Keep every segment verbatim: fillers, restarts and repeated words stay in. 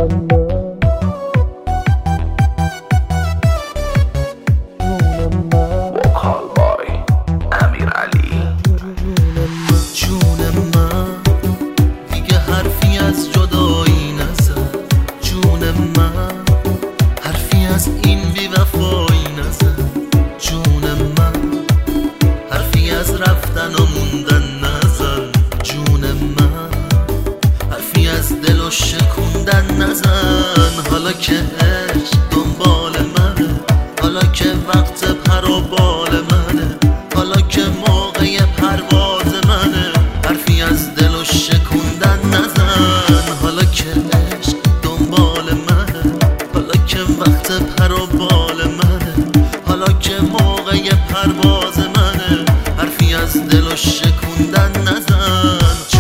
شکوندن نزن، حالا که عشق دنبال منه، حالا که وقت پر و بال منه، حالا که موقع پرواز منه، حرفی از دل و شکوندن نزن، حالا که عشق دنبال منه، حالا که وقت پر و بال منه، حالا که موقع پرواز منه، حرفی از دل و شکوندن نزن.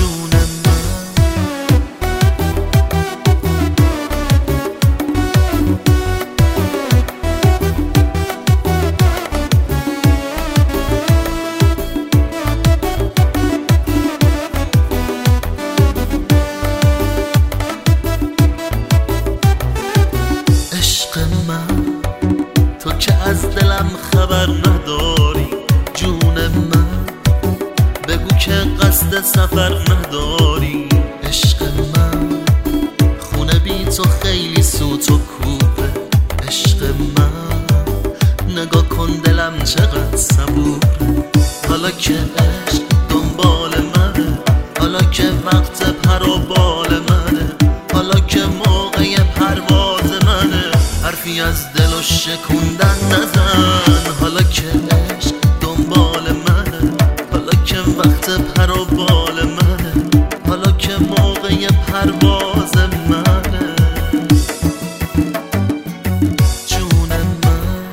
تو که از دلم خبر نداری، جون من بگو که قصد سفر نداری. عشق من خونه بی تو خیلی سوت و کوبه، عشق من نگاه کن دلم چقدر صبوره، حالا که عشق دنبال منه، حالا که وقت پر و بال منه، حالا که موقع پرواز منه، حرفی از دل و شکوندن نزن، حالا که عشق دنبال منه، حالا که وقت پر و بال منه، حالا که موقع پرواز منه. جون من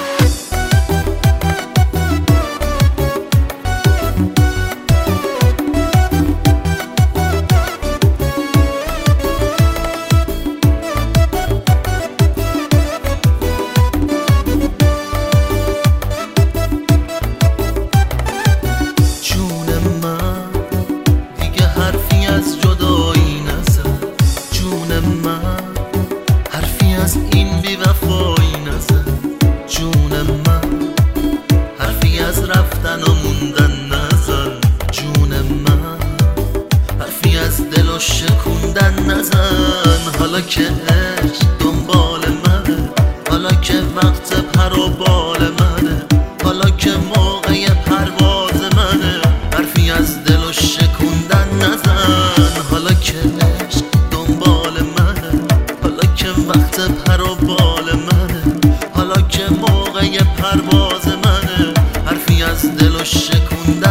حرفی از این بی وفایی نزن، جون من حرفی از رفتن و موندن نزن، جون من حرفی از دل و شکوندن نزن، حالا که عشق دنبال منه، حالا که وقت پر و بال منه، حالا که موقع پرواز منه، حرفی از دل و شکوندن نزن، حالا که عشق دنبال منه، حالا که وقت پر و بال منه، حالا که موقع پرواز منه، حرفی از دل و شکوندن